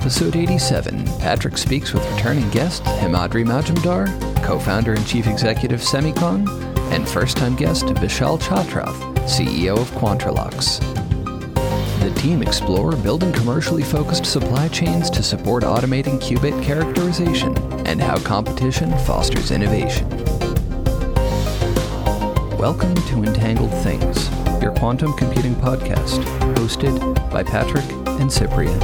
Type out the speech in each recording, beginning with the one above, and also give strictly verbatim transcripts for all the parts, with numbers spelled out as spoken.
episode eighty-seven, Patrick speaks with returning guest Himadri Majumdar, co-founder and chief executive Semicon, and first-time guest Vishal Chatrath, C E O of Quantralox. The team explore building commercially focused supply chains to support automating qubit characterization and how competition fosters innovation. Welcome to Entangled Things, your quantum computing podcast, hosted by Patrick and Cyprian.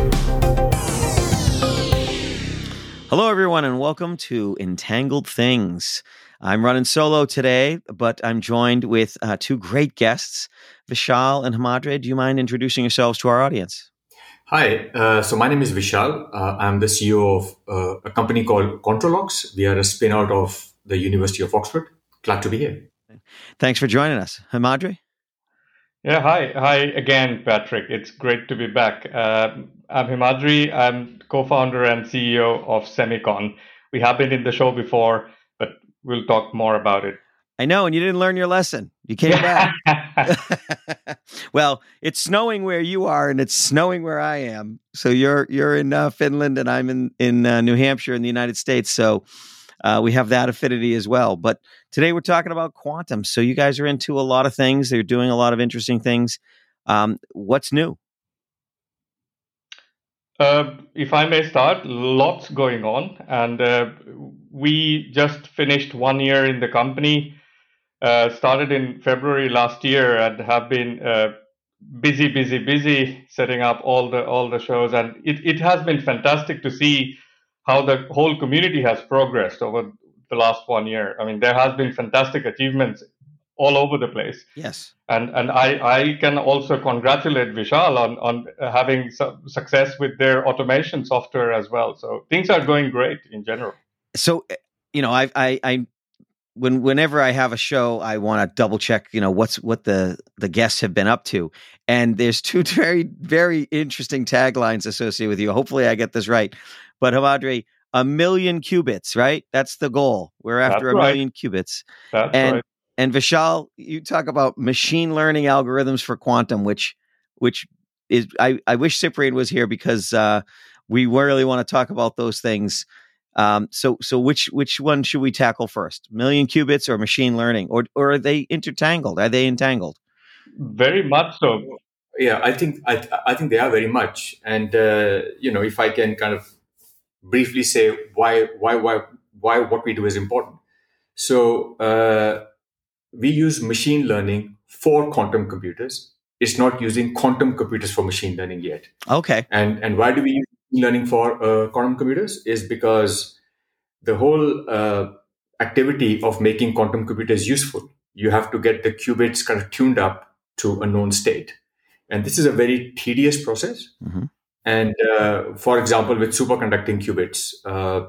Hello, everyone, and welcome to Entangled Things. I'm running solo today, but I'm joined with uh, two great guests, Vishal and Himadri. Do you mind introducing yourselves to our audience? Hi, uh, so my name is Vishal. Uh, I'm the C E O of uh, a company called Quantralox. We are a spin-out of the University of Oxford. Glad to be here. Thanks for joining us. Himadri? Yeah, hi. Hi again, Patrick. It's great to be back. Uh, I'm Himadri. I'm co-founder and C E O of Semicon. We have been in the show before, but we'll talk more about it. I know, and you didn't learn your lesson. You came back. Well, it's snowing where you are, and it's snowing where I am. So you're you're in uh, Finland, and I'm in, in uh, New Hampshire in the United States. So uh, we have that affinity as well. But today we're talking about quantum. So you guys are into a lot of things. They're doing a lot of interesting things. Um, what's new? Uh, if I may start, lots going on. And uh, we just finished one year in the company, uh, started in February last year, and have been uh, busy, busy, busy setting up all the all the shows. And it, it has been fantastic to see how the whole community has progressed over the last one year. I mean, there has been fantastic achievements all over the place. Yes. And and I, I can also congratulate Vishal on, on having su- success with their automation software as well. So things are going great in general. So, you know, I, I, I when whenever I have a show, I want to double check, you know, what's what the, the guests have been up to. And there's two very, very interesting taglines associated with you. Hopefully I get this right. But Himadri, a million qubits, right? That's the goal. We're after That's a right. million qubits. That's and right. and Vishal, you talk about machine learning algorithms for quantum, which which is I, I wish Cyprian was here because uh, we really want to talk about those things. Um, so so which which one should we tackle first? Million qubits or machine learning? Or or are they intertangled? Are they entangled? Very much so. Yeah, I think I, I think they are very much. And uh, you know, if I can kind of briefly say why why why why what we do is important. So uh, we use machine learning for quantum computers. It's not using quantum computers for machine learning yet. Okay. And and why do we use machine learning for uh, quantum computers? Is because the whole uh, activity of making quantum computers useful, you have to get the qubits kind of tuned up to a known state. And this is a very tedious process. Mm-hmm. And uh, for example, with superconducting qubits, uh,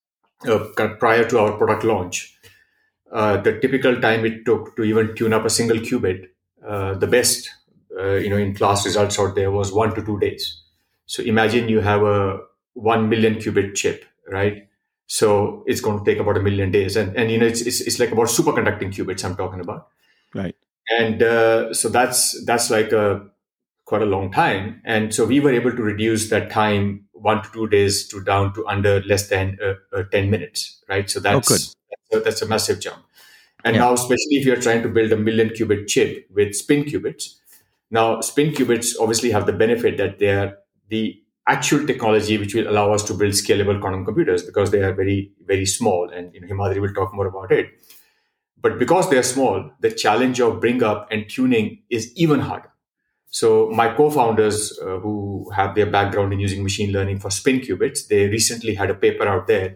uh, prior to our product launch, uh, the typical time it took to even tune up a single qubit, uh, the best, uh, you know, in class results out there was one to two days. So imagine you have a one million qubit chip, right? So it's going to take about a million days, and and you know, it's it's, it's like about superconducting qubits I'm talking about, right? And uh, so that's that's like a quite a long time. And so we were able to reduce that time one to two days to down to under less than uh, uh, ten minutes, right? So that's, oh, good. that's, a, that's a massive jump. And yeah. now, especially if you're trying to build a million qubit chip with spin qubits, now spin qubits obviously have the benefit that they are the actual technology which will allow us to build scalable quantum computers because they are very, very small. And you know, Himadri will talk more about it. But because they're small, the challenge of bring up and tuning is even harder. So my co-founders uh, who have their background in using machine learning for spin qubits, they recently had a paper out there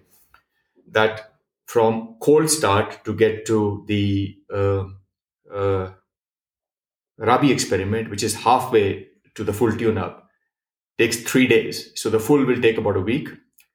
that from cold start to get to the uh, uh, Rabi experiment, which is halfway to the full tune-up, takes three days. So the full will take about a week.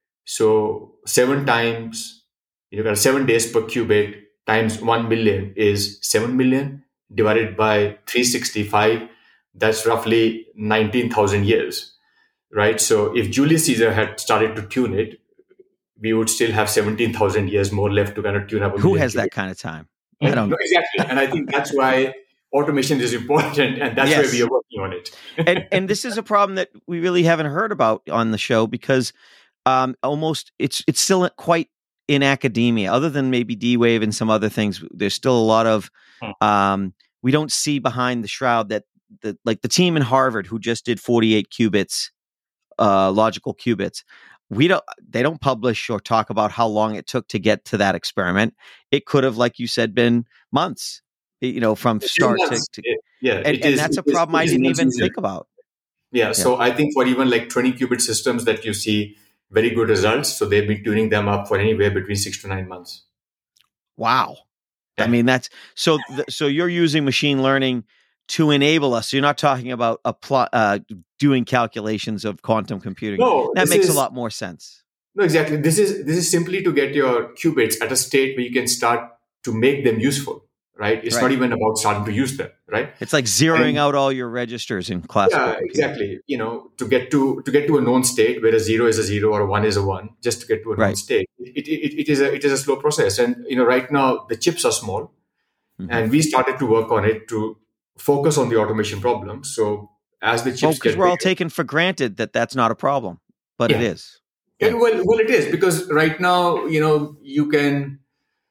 So seven times, you've got seven days per qubit times one million is seven million divided by three hundred sixty-five. That's roughly nineteen thousand years, right? So if Julius Caesar had started to tune it, we would still have seventeen thousand years more left to kind of tune up. A Who has qubit. that kind of time? I don't no, exactly. And I think that's why automation is important, and that's Yes. why we are working on it. and and this is a problem that we really haven't heard about on the show because um, almost it's it's still quite in academia. Other than maybe D-Wave and some other things, there's still a lot of um, we don't see behind the shroud that the like the team in Harvard who just did forty-eight qubits, uh, logical qubits. We don't. They don't publish or talk about how long it took to get to that experiment. It could have, like you said, been months. You know, from start to, to yeah, and, it and is, that's a it is, problem I didn't even easier. think about. Yeah, yeah, so I think for even like twenty qubit systems that you see very good results, so they've been tuning them up for anywhere between six to nine months. Wow, yeah. I mean that's so. Th- so you're using machine learning to enable us. So you're not talking about a pl- uh, doing calculations of quantum computing. No, that makes is, a lot more sense. No, exactly. This is this is simply to get your qubits at a state where you can start to make them useful. Right? It's right. not even about starting to use them, right? It's like zeroing and, out all your registers in classical Yeah, computing. exactly. You know, to get to to get to a known state where a zero is a zero or a one is a one, just to get to a known right. state, it, it, it is a it is a slow process. And you know, right now the chips are small, mm-hmm. and we started to work on it to focus on the automation problem. So as the chips oh, get because we're bigger, all taken for granted that that's not a problem, but yeah. it is. Yeah. And well, well, it is because right now, you know, you can.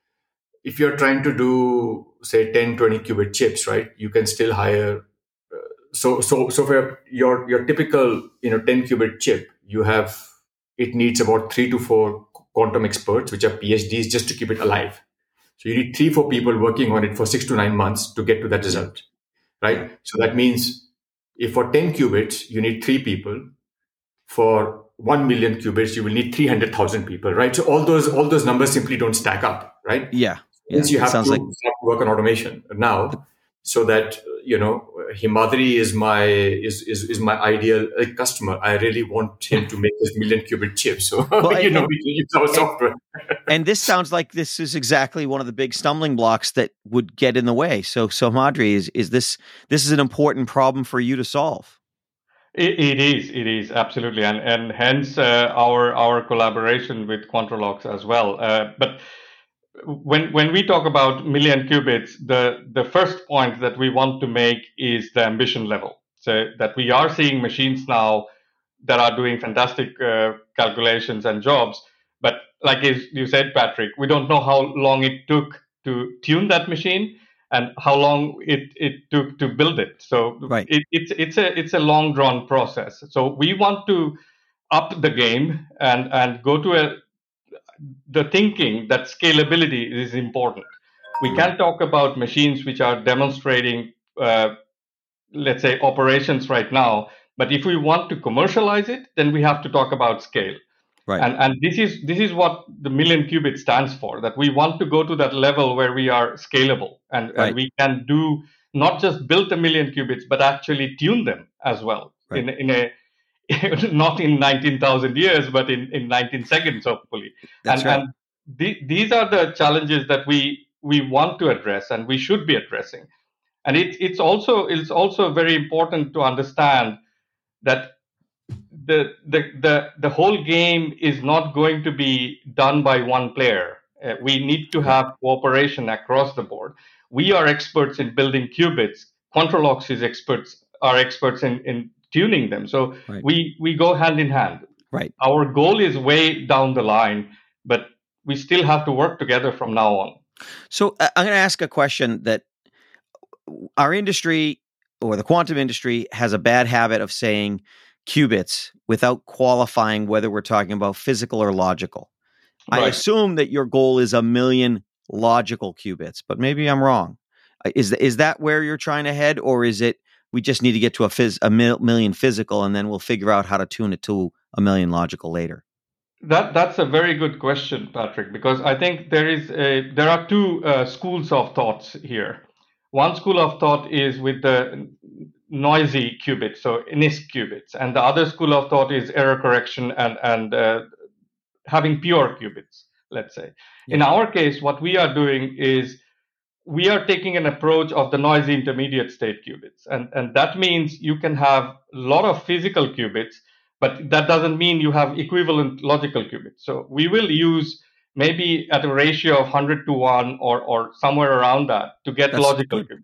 If you're trying to do, say, ten, twenty qubit chips, right, you can still hire. Uh, so, so, so for your your typical, you know, ten qubit chip, you have it needs about three to four quantum experts, which are PhDs, just to keep it alive. So you need three, four people working on it for six to nine months to get to that result, right? So that means if for ten qubits you need three people, for one million qubits you will need three hundred thousand people, right? So all those all those numbers simply don't stack up, right? Yeah. Means yeah. you have to, like- have to work on automation now, so that you know Himadri is my is is, is my ideal uh, customer. I really want him to make this million qubit chip, so well, you and, know we can use our and, software. And this sounds like this is exactly one of the big stumbling blocks that would get in the way. So, so Himadri, is is this this is an important problem for you to solve? It, it is, it is absolutely, and and hence uh, our our collaboration with Quantrolox as well. Uh, but When when we talk about million qubits, the, the first point that we want to make is the ambition level. So that we are seeing machines now that are doing fantastic uh, calculations and jobs. But like you said, Patrick, we don't know how long it took to tune that machine and how long it, it took to build it. So right. it, it's it's a it's a long drawn process. So we want to up the game and, and go to a the thinking that scalability is important. We can't talk about machines which are demonstrating, uh, let's say, operations right now. But if we want to commercialize it, then we have to talk about scale. Right. And and this is this is what the million qubit stands for. That we want to go to that level where we are scalable and, right. and we can do not just build a million qubits, but actually tune them as well right. in in a not in nineteen thousand years, but in, in nineteen seconds, hopefully. That's and right. and the, these are the challenges that we we want to address and we should be addressing. And it, it's also it's also very important to understand that the the the, the whole game is not going to be done by one player. Uh, we need to have cooperation across the board. We are experts in building qubits. Quantrolox is experts are experts in, in tuning them. So right. we, we go hand in hand. Right. Our goal is way down the line, but we still have to work together from now on. So uh, I'm going to ask a question that our industry or the quantum industry has a bad habit of saying qubits without qualifying whether we're talking about physical or logical. Right. I assume that your goal is a million logical qubits, but maybe I'm wrong. Is is that where you're trying to head, or is it we just need to get to a, phys- a mil- million physical and then we'll figure out how to tune it to a million logical later? That that's a very good question, Patrick, because I think there is a there are two uh, schools of thoughts here. One school of thought is with the noisy qubits, so N I S Q qubits, and the other school of thought is error correction and and uh, having pure qubits, let's say. Yeah. In our case, what we are doing is we are taking an approach of the noisy intermediate state qubits. And, and that means you can have a lot of physical qubits, but that doesn't mean you have equivalent logical qubits. So we will use maybe at a ratio of one hundred to one or, or somewhere around that to get That's logical good. qubits.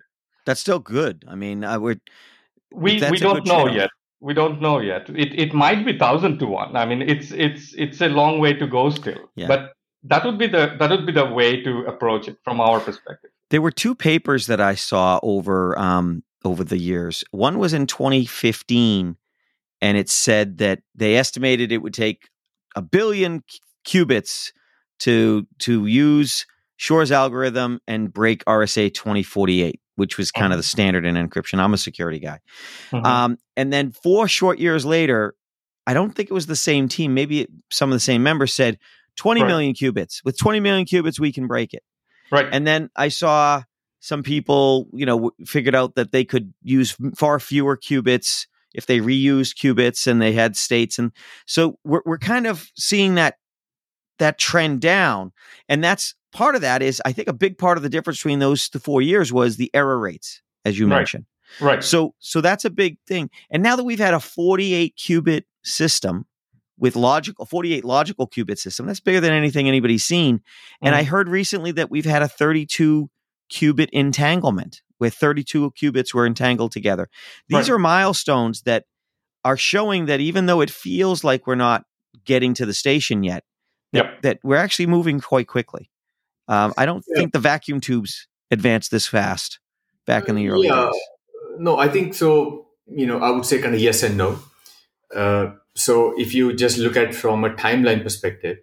That's still good. I mean, I would. We we don't know yet. We don't know yet. It it might be thousand to one. I mean, it's it's it's a long way to go still. Yeah. But that would be the that would be the way to approach it from our perspective. There were two papers that I saw over um, over the years. One was in twenty fifteen, and it said that they estimated it would take a billion qubits to to use Shor's algorithm and break R S A twenty forty-eight, which was kind mm-hmm. of the standard in encryption. I'm a security guy. Mm-hmm. Um, and then four short years later, I don't think it was the same team. Maybe it, some of the same members said twenty right. million qubits. With twenty million qubits, we can break it. Right. And then I saw some people, you know, w- figured out that they could use far fewer qubits if they reused qubits and they had states. And so we're we're kind of seeing that that trend down. And that's part of that is, I think a big part of the difference between those the four years was the error rates, as you right. mentioned. Right. So so that's a big thing. And now that we've had a forty-eight qubit system with logical forty-eight logical qubit system, that's bigger than anything anybody's seen. Mm-hmm. And I heard recently that we've had a thirty-two qubit entanglement, where thirty-two qubits were entangled together. These right. are milestones that are showing that even though it feels like we're not getting to the station yet, that, yep. that we're actually moving quite quickly. Um, I don't yeah. think the vacuum tubes advanced this fast back in the early yeah. days. No, I think so. You know, I would say kind of yes and no. Uh, so if you just look at from a timeline perspective,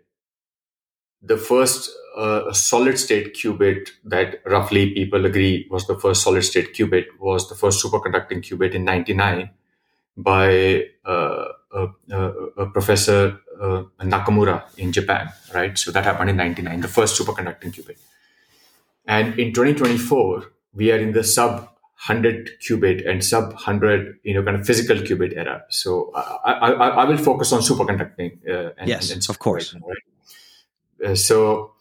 the first uh, solid state qubit that roughly people agree was the first solid state qubit was the first superconducting qubit in ninety-nine by uh, a, a, a professor uh, Nakamura in Japan, right? So that happened in ninety-nine, the first superconducting qubit. And in twenty twenty-four, we are in the sub one hundred qubit and sub one hundred, you know, kind of physical qubit era. So I, I, I will focus on superconducting. Uh, and, yes, and, and of course. Right? Uh, so,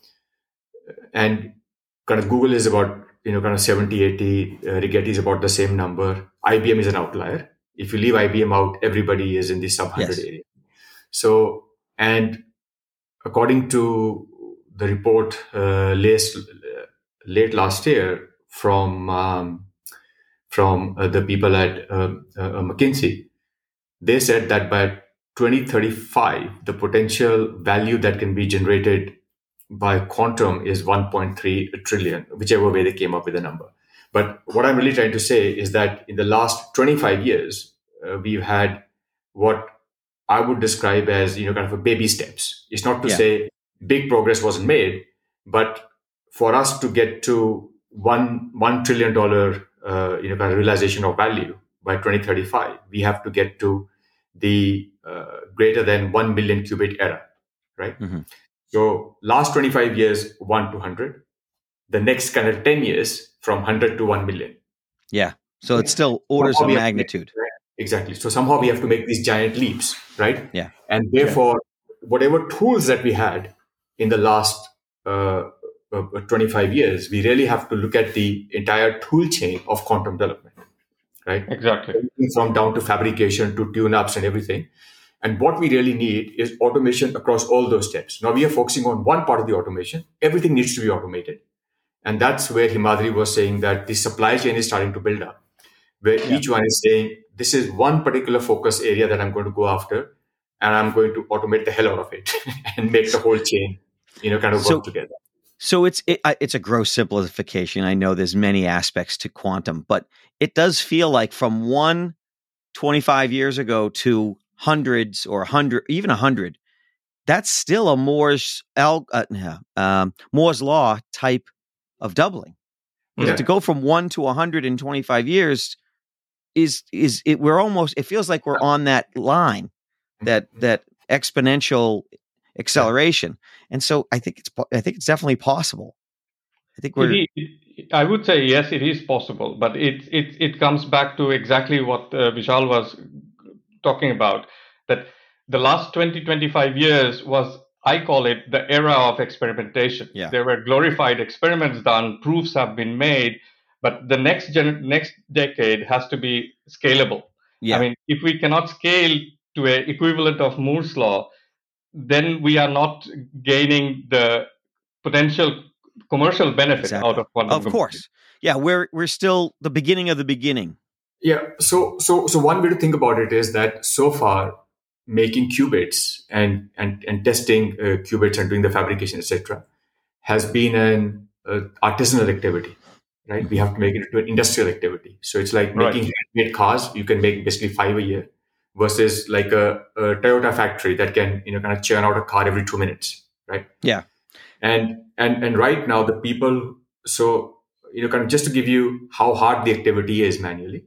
and kind of Google is about, you know, kind of seventy, eighty. Uh, Rigetti is about the same number. I B M is an outlier. If you leave I B M out, everybody is in the sub one hundred yes. area. So, and according to the report uh, late, late last year from um, from uh, the people at uh, uh, McKinsey, they said that by twenty thirty-five, the potential value that can be generated by quantum is one point three trillion, whichever way they came up with the number. But what I'm really trying to say is that in the last twenty-five years, uh, we've had what I would describe as, you know, kind of a baby steps. It's not to yeah. say big progress wasn't made, but for us to get to one one trillion dollar, uh, you know, kind of realization of value by twenty thirty-five, we have to get to the uh, greater than one million qubit era, right? Mm-hmm. So last twenty-five years, one to one hundred. The next kind of ten years, from one hundred to one million. Yeah. So it's still orders somehow of magnitude. Make, exactly. So somehow we have to make these giant leaps, right? Yeah. And therefore, yeah. whatever tools that we had in the last uh, uh, twenty-five years, we really have to look at the entire tool chain of quantum development, right? Exactly. From down to fabrication to tune-ups and everything. And what we really need is automation across all those steps. Now we are focusing on one part of the automation. Everything needs to be automated. And that's where Himadri was saying that the supply chain is starting to build up, where yeah. each one is saying, this is one particular focus area that I'm going to go after, and I'm going to automate the hell out of it and make the whole chain, you know, kind of so, work together. So it's it, it's a gross simplification. I know there's many aspects to quantum, but it does feel like from one twenty-five years ago to hundreds or a hundred, even a hundred, that's still a Moore's uh, um, Moore's law type of doubling. Yeah. To go from one to one hundred in twenty-five years is is it? We're almost. It feels like we're on that line, that that exponential acceleration. And so I think it's I think it's definitely possible. I think we're. It is, I would say yes, it is possible, but it it it comes back to exactly what uh, Vishal was talking about. That the last twenty, twenty-five years was, I call it the era of experimentation. Yeah. There were glorified experiments done, proofs have been made, but the next gen- next decade has to be scalable. Yeah. I mean, if we cannot scale to an equivalent of Moore's law, then we are not gaining the potential commercial benefit exactly. out of quantum Of course, yeah, we're we're still the beginning of the beginning. Yeah. So so so one way to think about it is that so far making qubits and and and testing uh, qubits and doing the fabrication, et cetera, has been an uh, artisanal activity, right? We have to make it into an industrial activity. So it's like making Right. handmade cars. You can make basically five a year, versus like a, a Toyota factory that can you know kind of churn out a car every two minutes, right? Yeah. And and and right now the people, so you know kind of just to give you how hard the activity is manually,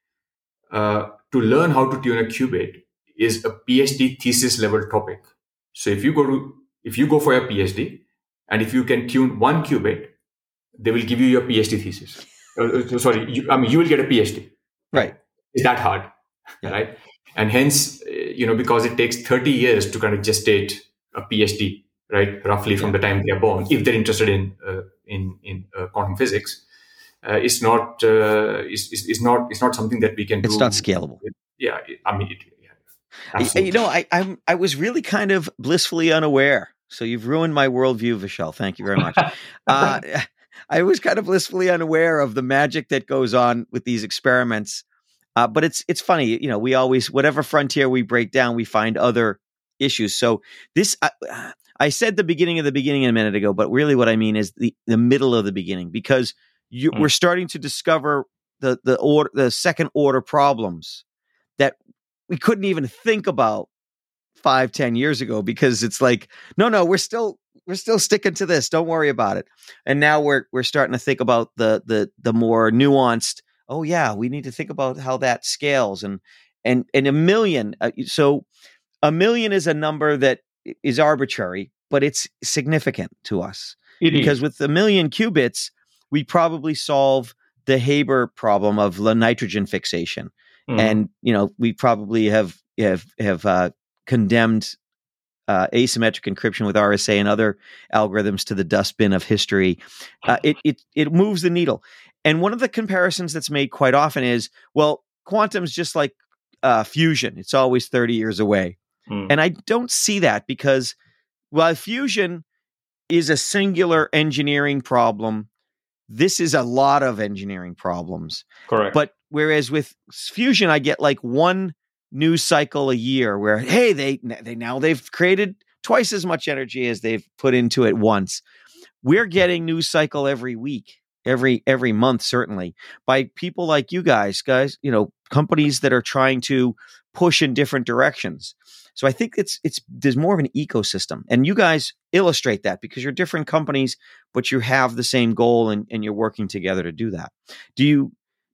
uh, to learn how to tune a qubit is a PhD thesis level topic. So if you go to if you go for your PhD, and if you can tune one qubit, they will give you your PhD thesis. Uh, sorry, you, I mean you will get a PhD. Right. It's that hard, Yeah. right? And hence, uh, you know, because it takes thirty years to kind of gestate a PhD, right? Roughly from Yeah. the time they are born, if they're interested in uh, in in uh, quantum physics, uh, it's not uh, it's, it's, it's not it's not something that we can do. It's not scalable. Yeah, I mean, it, yeah, Y- absolutely. You know, I I'm, I was really kind of blissfully unaware. So you've ruined my worldview, Vishal. Thank you very much. Uh, I was kind of blissfully unaware of the magic that goes on with these experiments. Uh, but it's it's funny, you know. We always, whatever frontier we break down, we find other issues. So this, I, I said the beginning of the beginning a minute ago, but really what I mean is the the middle of the beginning, because you, Mm. we're starting to discover the the order, the second order problems that we couldn't even think about five, ten years ago, because it's like, no, no, we're still we're still sticking to this. Don't worry about it. And now we're we're starting to think about the the the more nuanced. Oh yeah, we need to think about how that scales, and and and a million. Uh, so a million is a number that is arbitrary, but it's significant to us, It because is. with a million qubits, we probably solve the Haber problem of the nitrogen fixation. Mm. And you know, we probably have have have uh, condemned uh, asymmetric encryption with R S A and other algorithms to the dustbin of history. Uh, it it it moves the needle. And one of the comparisons that's made quite often is, well, quantum's just like uh, fusion; it's always thirty years away. Mm. And I don't see that, because while fusion is a singular engineering problem, this is a lot of engineering problems. Correct. But whereas with fusion, I get like one news cycle a year where, hey, they they now they've created twice as much energy as they've put into it once. We're getting news cycle every week, every every month, certainly, by people like you guys, guys, you know, companies that are trying to push in different directions. So I think it's it's there's more of an ecosystem, and you guys illustrate that because you're different companies, but you have the same goal, and, and you're working together to do that. Do you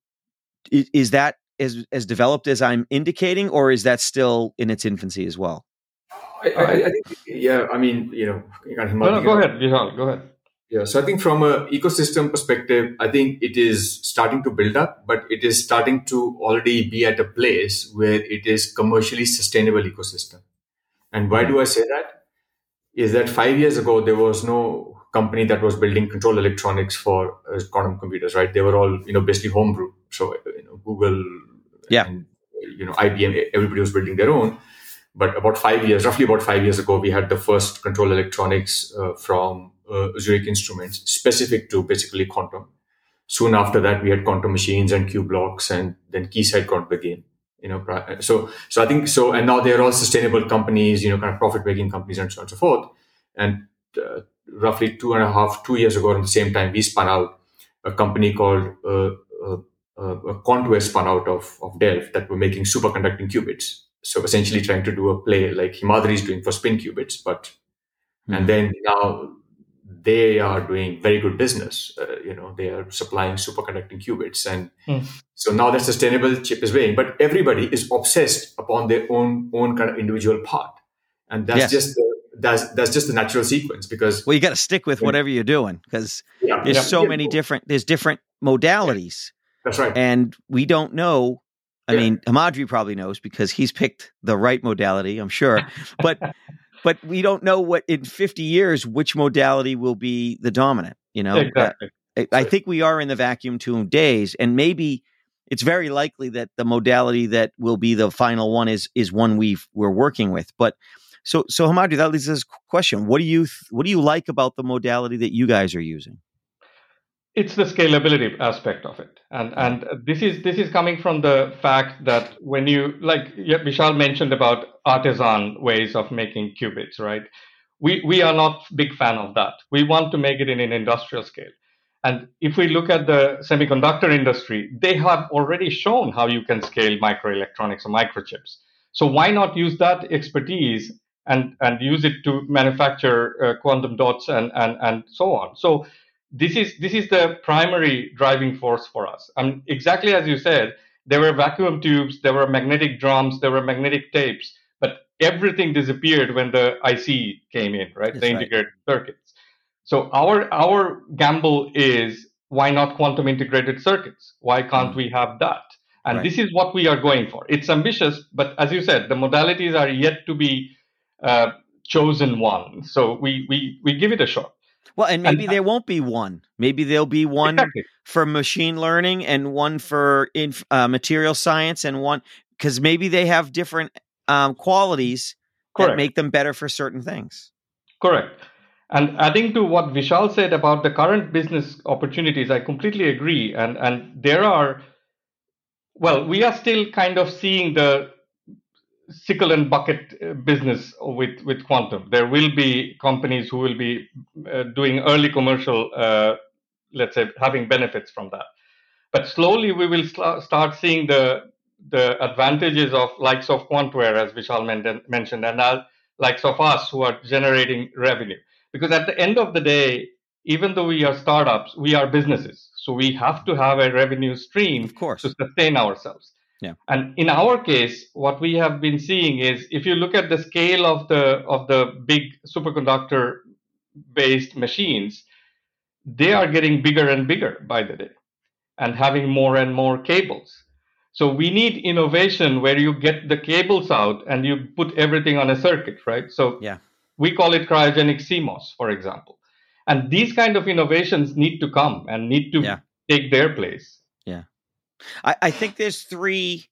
is, is that as as developed as I'm indicating, or is that still in its infancy as well? I, I, I think, yeah, I mean, you know, no, no, go ahead, Vishal, go ahead. Yeah, so I think from an ecosystem perspective, I think it is starting to build up, but it is starting to already be at a place where it is commercially sustainable ecosystem. And why do I say that? Is that five years ago, there was no company that was building control electronics for uh, quantum computers, right? They were all, you know, basically homebrew. So, you know, Google, Yeah. and, you know, I B M, everybody was building their own. But about five years, roughly about five years ago, we had the first control electronics uh, from uh, Zurich Instruments, specific to basically quantum. Soon after that, we had quantum machines and Q blocks, and then Keysight got the game. You know, so so I think so, and now they're all sustainable companies, you know, kind of profit-making companies, and so on and so forth. And uh, roughly two and a half, two years ago, at the same time, we spun out a company called uh, uh, uh, Quantware, spun out of of Delft, that were making superconducting qubits. So essentially trying to do a play like Himadri is doing for spin qubits, but mm-hmm. and then now they are doing very good business. Uh, you know, they are supplying superconducting qubits, and mm. so now that sustainable chip is weighing. But everybody is obsessed upon their own own kind of individual part, and that's yes. just the, that's that's just the natural sequence. Because well, you got to stick with whatever you're doing, because yeah, there's yeah, so yeah, many cool. different there's different modalities. That's right, and we don't know. I yeah. mean, Himadri probably knows because he's picked the right modality, I'm sure. But but we don't know what in fifty years which modality will be the dominant. You know, exactly. uh, I, I think we are in the vacuum tune days, and maybe it's very likely that the modality that will be the final one is is one we've we're working with. But so so Himadri, that leads to this question: What do you what do you like about the modality that you guys are using? it's the scalability aspect of it, and and this is this is coming from the fact that when you, like Vishal mentioned about artisan ways of making qubits, right? We we are not big fan of that. We want to make it in an industrial scale. And if we look at the semiconductor industry, they have already shown how you can scale microelectronics or microchips. So why not use that expertise and, and use it to manufacture uh, quantum dots and, and, and so on? So this is this is the primary driving force for us. And exactly as you said, there were vacuum tubes, there were magnetic drums, there were magnetic tapes, but everything disappeared when the I C came in, right? That's the integrated right. circuits. So our our gamble is, why not quantum integrated circuits? Why can't mm. we have that? And right. this is what we are going for. It's ambitious, but as you said, the modalities are yet to be uh, chosen one. So we, we, we give it a shot. Well, and maybe and, there won't be one. Maybe there'll be one exactly. for machine learning and one for inf- uh, material science and one, because maybe they have different um, qualities Correct. that make them better for certain things. Correct. And adding to what Vishal said about the current business opportunities, I completely agree. And and there are, well, we are still kind of seeing the sickle and bucket business with, with quantum. There will be companies who will be uh, doing early commercial, uh, let's say, having benefits from that. But slowly we will sl- start seeing the the advantages of likes of Quantware, as Vishal men- mentioned, and uh, likes of us who are generating revenue. Because at the end of the day, even though we are startups, we are businesses. So we have to have a revenue stream of course. to sustain ourselves. Yeah. And in our case, what we have been seeing is, if you look at the scale of the of the big superconductor-based machines, they are getting bigger and bigger by the day and having more and more cables. So we need innovation where you get the cables out and you put everything on a circuit, right? So yeah. we call it cryogenic C MOS, for example. And these kind of innovations need to come and need to yeah. take their place. Yeah. I, I think there's three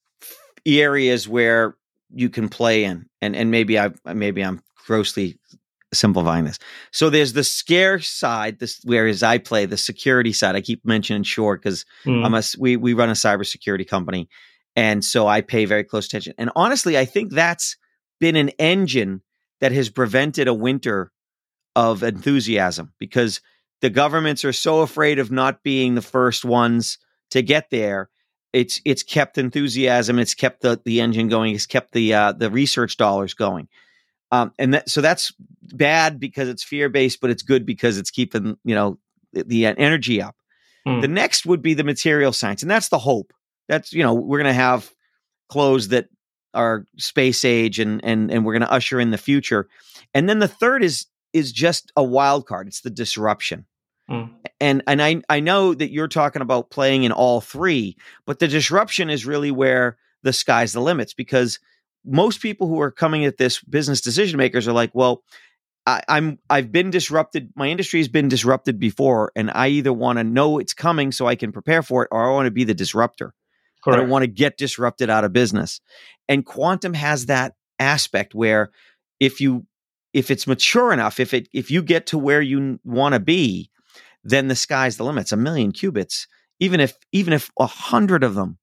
areas where you can play in, and, and maybe I maybe I'm grossly simplifying this. So there's the scare side, this whereas I play the security side. I keep mentioning Shore because mm. I'm a we we run a cybersecurity company, and so I pay very close attention. And honestly, I think that's been an engine that has prevented a winter of enthusiasm, because the governments are so afraid of not being the first ones to get there. It's it's kept enthusiasm. It's kept the, the engine going. It's kept the uh, the research dollars going. Um, and that, so that's bad because it's fear-based, but it's good because it's keeping, you know, the, the energy up. Mm. The next would be the material science, and that's the hope. That's, you know, we're going to have clothes that are space age, and and and we're going to usher in the future. And then the third is is just a wild card. It's the disruption. Mm. And and I I know that you're talking about playing in all three, but the disruption is really where the sky's the limits, because most people who are coming at this, business decision makers, are like, well, I, I'm I've been disrupted. My industry has been disrupted before, and I either want to know it's coming so I can prepare for it, or I want to be the disruptor. Correct. I don't want to get disrupted out of business. And quantum has that aspect where if you if it's mature enough, if it if you get to where you want to be, then the sky's the limit. It's a million qubits. Even if even if a hundred of them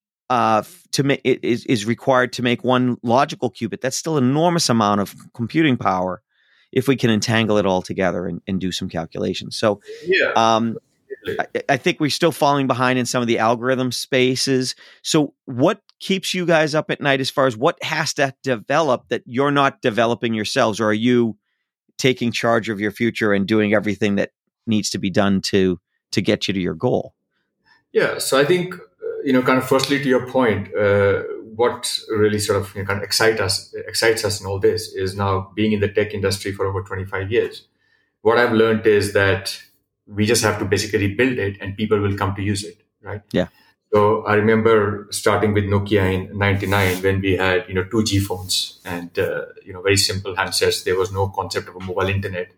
uh, to make it is, is required to make one logical qubit, that's still an enormous amount of computing power if we can entangle it all together and, and do some calculations. So yeah. um, I, I think we're still falling behind in some of the algorithm spaces. So what keeps you guys up at night as far as what has to develop that you're not developing yourselves, or are you taking charge of your future and doing everything that needs to be done to to get you to your goal? Yeah, so I think, uh, you know, kind of firstly to your point, uh, what really sort of, you know, kind of excite us, excites us in all this is now being in the tech industry for over twenty-five years. What I've learned is that we just have to basically build it and people will come to use it, right? Yeah. So I remember starting with Nokia in ninety-nine when we had, you know, two G phones and, uh, you know, very simple handsets. There was no concept of a mobile internet.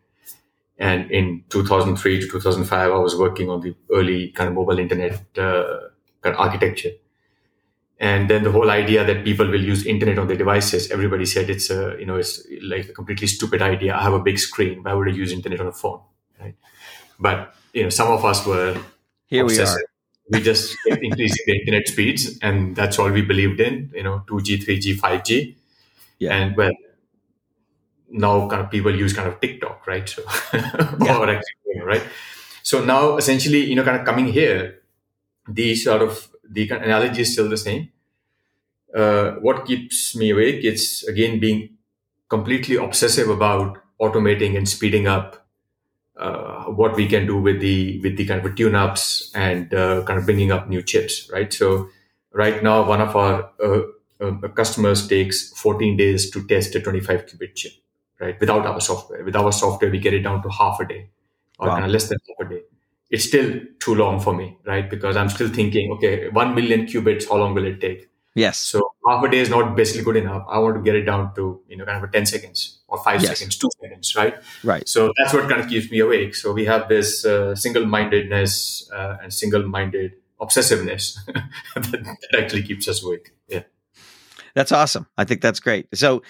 And in two thousand three to two thousand five, I was working on the early kind of mobile internet uh, kind of architecture. And then the whole idea that people will use internet on their devices, everybody said it's a, you know, it's like a completely stupid idea. I have a big screen. Why would I use internet on a phone? Right? But you know, some of us were Here obsessive. we are. We just kept increasing the internet speeds, and that's all we believed in. You know, two G, three G, five G, Yeah. and well, now kind of people use kind of TikTok, right? So, Yeah. or actually, right? So now, essentially, you know, kind of coming here, the sort of the kind of analogy is still the same. Uh, what keeps me awake? It's again being completely obsessive about automating and speeding up uh, what we can do with the with the kind of tune-ups and uh, kind of bringing up new chips, right? So right now, one of our uh, uh, customers takes fourteen days to test a twenty-five qubit chip, right? Without our software. With our software, we get it down to half a day or Wow. kind of less than half a day. It's still too long for me, right? Because I'm still thinking, okay, one million qubits, how long will it take? Yes. So half a day is not basically good enough. I want to get it down to, you know, kind of a ten seconds or five Yes. seconds, two seconds, right? Right. So that's what kind of keeps me awake. So we have this uh, single-mindedness uh, and single-minded obsessiveness that, that actually keeps us awake. Yeah. That's awesome. I think that's great. So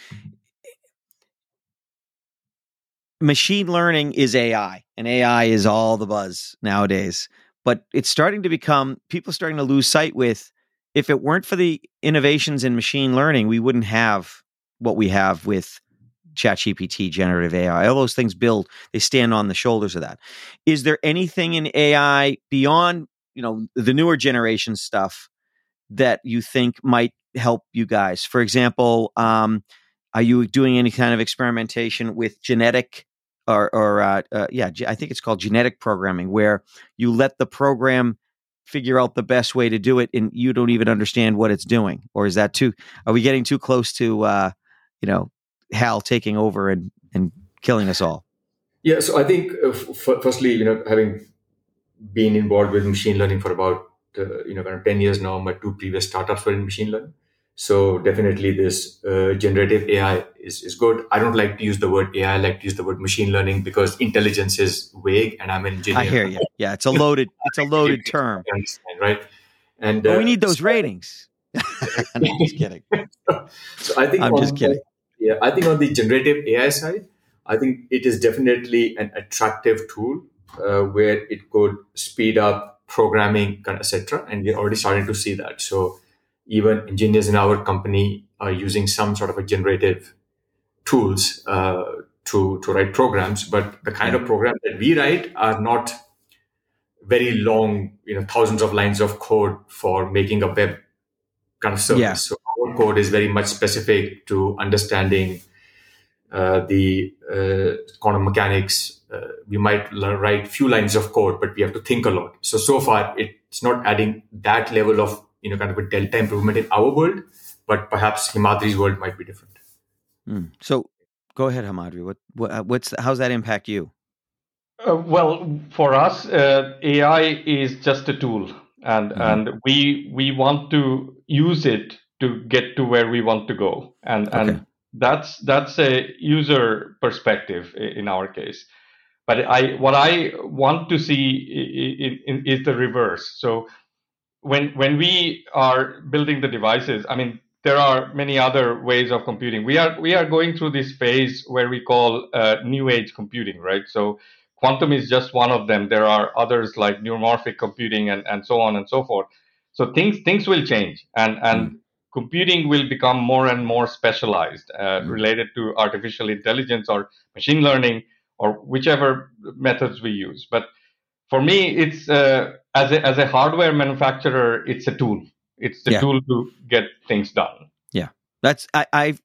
machine learning is A I, and A I is all the buzz nowadays. But it's starting to become, people are starting to lose sight with, if it weren't for the innovations in machine learning, we wouldn't have what we have with ChatGPT, generative A I. All those things build, they stand on the shoulders of that. Is there anything in A I beyond, you know, the newer generation stuff that you think might help you guys? For example, um, are you doing any kind of experimentation with genetic or, or uh, uh, yeah, I think it's called genetic programming, where you let the program figure out the best way to do it and you don't even understand what it's doing? Or is that too, are we getting too close to, uh, you know, Hal taking over and, and killing us all? Yeah. So I think, uh, f- firstly, you know, having been involved with machine learning for about, uh, you know, kind of ten years now, my two previous startups were in machine learning. So definitely this uh, generative A I is, is good. I don't like to use the word A I. I like to use the word machine learning because intelligence is vague and I'm an engineer. I hear you. Yeah. It's a loaded, it's a loaded term. Right. And but uh, we need those so, ratings. No, I'm just kidding. So I think I'm on, just kidding. Yeah, I think on the generative A I side, I think it is definitely an attractive tool uh, where it could speed up programming, et cetera. And we're already starting to see that. So even engineers in our company are using some sort of a generative tools uh, to to write programs. But the kind Yeah. of programs that we write are not very long, you know, thousands of lines of code for making a web kind of service. Yeah. So our code is very much specific to understanding uh, the uh, quantum mechanics. Uh, we might l- write few lines of code, but we have to think a lot. So so far, it's not adding that level of, you know, kind of a delta improvement in our world, but perhaps Himadri's world might be different. Mm. So go ahead, Himadri. What, what what's the, how's that impact you? Uh, well, for us, uh, A I is just a tool, and Mhm. and we we want to use it to get to where we want to go, and Okay. and that's that's a user perspective i- in our case. But I what I want to see i- i- i- is the reverse. So when when we are building the devices, I mean, there are many other ways of computing. We are we are going through this phase where we call uh, new age computing, right? So quantum is just one of them. There are others like neuromorphic computing and, and so on and so forth. So things things will change, and and Mm. computing will become more and more specialized, uh, Mm. related to artificial intelligence or machine learning or whichever methods we use. But for me, it's uh, as a as a hardware manufacturer, it's a tool. It's a Yeah. tool to get things done. Yeah. That's I I've,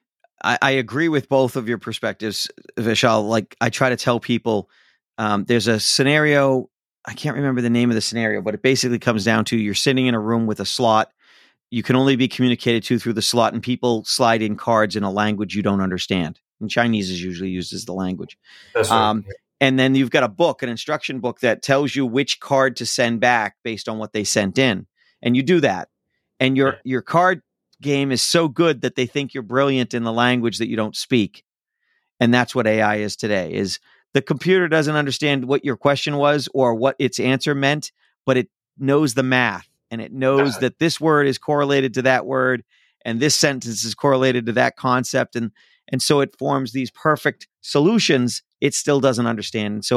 I I agree with both of your perspectives, Vishal. Like I try to tell people, um, there's a scenario. I can't remember the name of the scenario, but it basically comes down to you're sitting in a room with a slot. You can only be communicated to through the slot, and people slide in cards in a language you don't understand. And Chinese is usually used as the language. That's right. Um, and then you've got a book, an instruction book that tells you which card to send back based on what they sent in. And you do that. And your, Yeah. your card game is so good that they think you're brilliant in the language that you don't speak. And that's what A I is today, is the computer doesn't understand what your question was or what its answer meant, but it knows the math and it knows that this word is correlated to that word and this sentence is correlated to that concept. And, and so it forms these perfect solutions it still doesn't understand. And so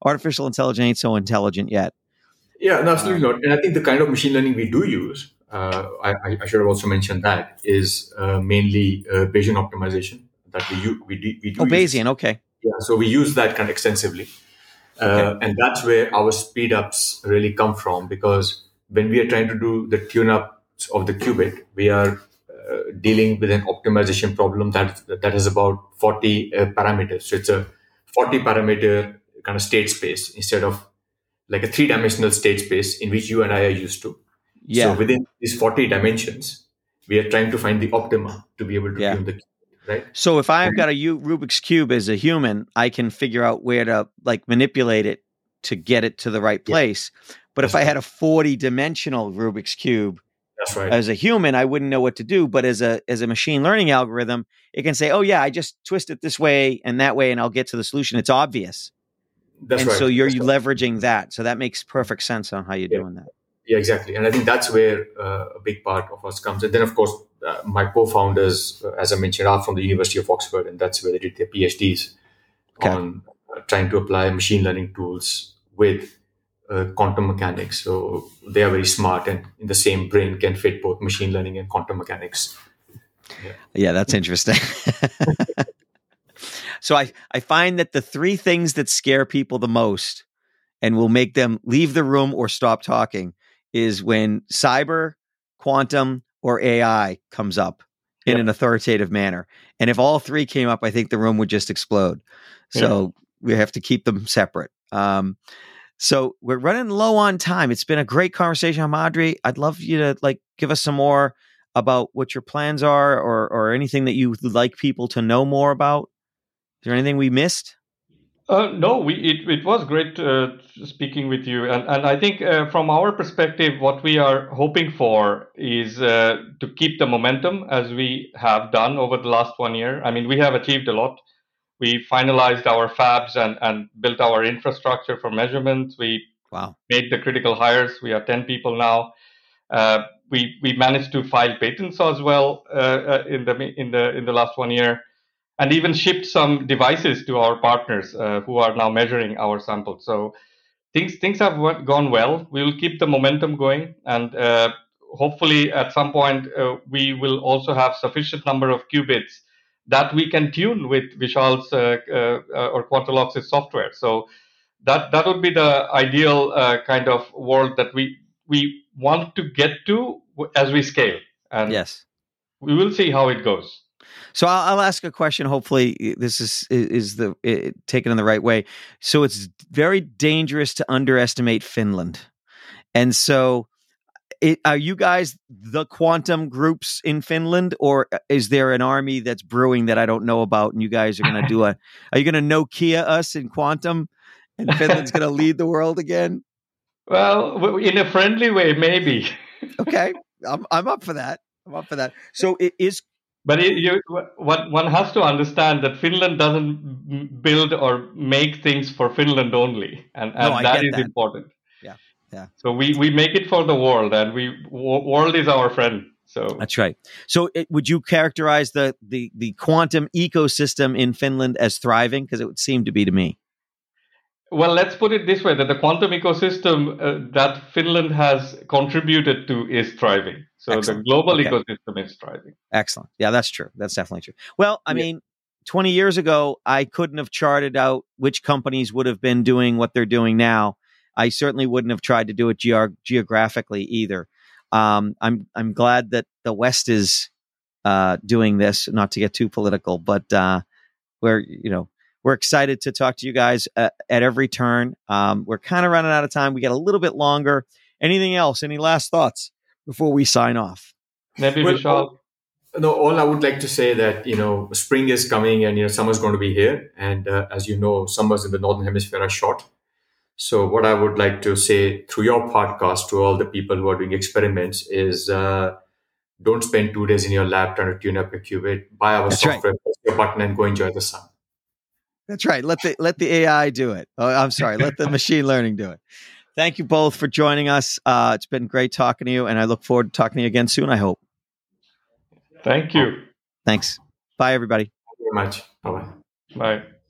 artificial intelligence ain't so intelligent yet. Yeah, no, absolutely um, not. And I think the kind of machine learning we do use, uh, I, I should have also mentioned that, is uh, mainly uh, Bayesian optimization that we, u- we, do, we do Oh, Bayesian, use. okay. Yeah, so we use that kind of extensively. Uh, okay. And that's where our speed ups really come from, because when we are trying to do the tune-ups of the qubit, we are uh, dealing with an optimization problem that that has about forty uh, parameters. So it's a forty parameter kind of state space instead of like a three-dimensional state space in which you and I are used to. Yeah. So within these forty dimensions, we are trying to find the optima to be able to yeah. tune the qubit, right? So if I've got a U- Rubik's Cube as a human, I can figure out where to like manipulate it to get it to the right place. Yeah. But That's if I right. had a forty-dimensional Rubik's Cube That's right. as a human, I wouldn't know what to do. But as a as a machine learning algorithm, it can say, oh, yeah, I just twist it this way and that way, and I'll get to the solution. It's obvious. That's and right. so you're that's leveraging right. that. So that makes perfect sense on how you're yeah. doing that. Yeah, exactly. And I think that's where uh, a big part of us comes. And then, of course, uh, my co-founders, uh, as I mentioned, are from the University of Oxford, and that's where they did their PhDs okay. on uh, trying to apply machine learning tools with uh, quantum mechanics. So they are very smart, and in the same brain can fit both machine learning and quantum mechanics. Yeah, yeah that's interesting. So I, I find that the three things that scare people the most and will make them leave the room or stop talking is when cyber, quantum, or A I comes up in yep. an authoritative manner. And if all three came up, I think the room would just explode. So yeah. we have to keep them separate. Um, so we're running low on time. It's been a great conversation, Himadri. I'd love you to like give us some more about what your plans are, or or anything that you would like people to know more about. Is there anything we missed? Uh, no, we it, it was great uh, speaking with you. And, and I think uh, from our perspective, what we are hoping for is uh, to keep the momentum as we have done over the last one year. I mean, we have achieved a lot. We finalized our fabs and, and built our infrastructure for measurement. We wow. made the critical hires. We are ten people now. Uh, we we managed to file patents as well uh, in the in the in the last one year. And even shipped some devices to our partners uh, who are now measuring our samples. So things things have w- gone well. We will keep the momentum going, and uh, hopefully at some point uh, we will also have sufficient number of qubits that we can tune with Vishal's uh, uh, or Quantralox's software. So that that would be the ideal uh, kind of world that we we want to get to as we scale. And yes, we will see how it goes. So I'll, I'll ask a question. Hopefully this is is the it, taken in the right way. So it's very dangerous to underestimate Finland. And so it, are you guys the quantum groups in Finland, or is there an army that's brewing that I don't know about, and you guys are going to do a, are you going to Nokia us in quantum, and Finland's going to lead the world again? Well, in a friendly way, maybe. Okay. I'm I'm up for that. I'm up for that. So it is. But it, you, one, one has to understand that Finland doesn't build or make things for Finland only, and, and no, that is that. important. Yeah, yeah. So we, we make it for the world, and we world is our friend. So that's right. So it, would you characterize the, the the quantum ecosystem in Finland as thriving? Because it would seem to be to me. Well, let's put it this way: that the quantum ecosystem uh, that Finland has contributed to is thriving. So Excellent. The global okay. ecosystem is thriving. Excellent. Yeah, that's true. That's definitely true. Well, I yeah. mean, twenty years ago, I couldn't have charted out which companies would have been doing what they're doing now. I certainly wouldn't have tried to do it ge- geographically either. Um, I'm I'm glad that the West is uh, doing this. Not to get too political, but uh, we're you know we're excited to talk to you guys uh, at every turn. Um, we're kind of running out of time. We got a little bit longer. Anything else? Any last thoughts before we sign off? Maybe Vishal. No, all I would like to say that, you know, spring is coming and, you know, summer's going to be here. And uh, as you know, summers in the Northern Hemisphere are short. So what I would like to say through your podcast to all the people who are doing experiments is uh, don't spend two days in your lab trying to tune up your qubit. Buy our That's software, right. press your button and go enjoy the sun. That's right. Let the let the A I do it. Oh, I'm sorry. Let the machine learning do it. Thank you both for joining us. Uh, it's been great talking to you, and I look forward to talking to you again soon, I hope. Thank you. Thanks. Bye, everybody. Thank you very much. Bye-bye. Bye.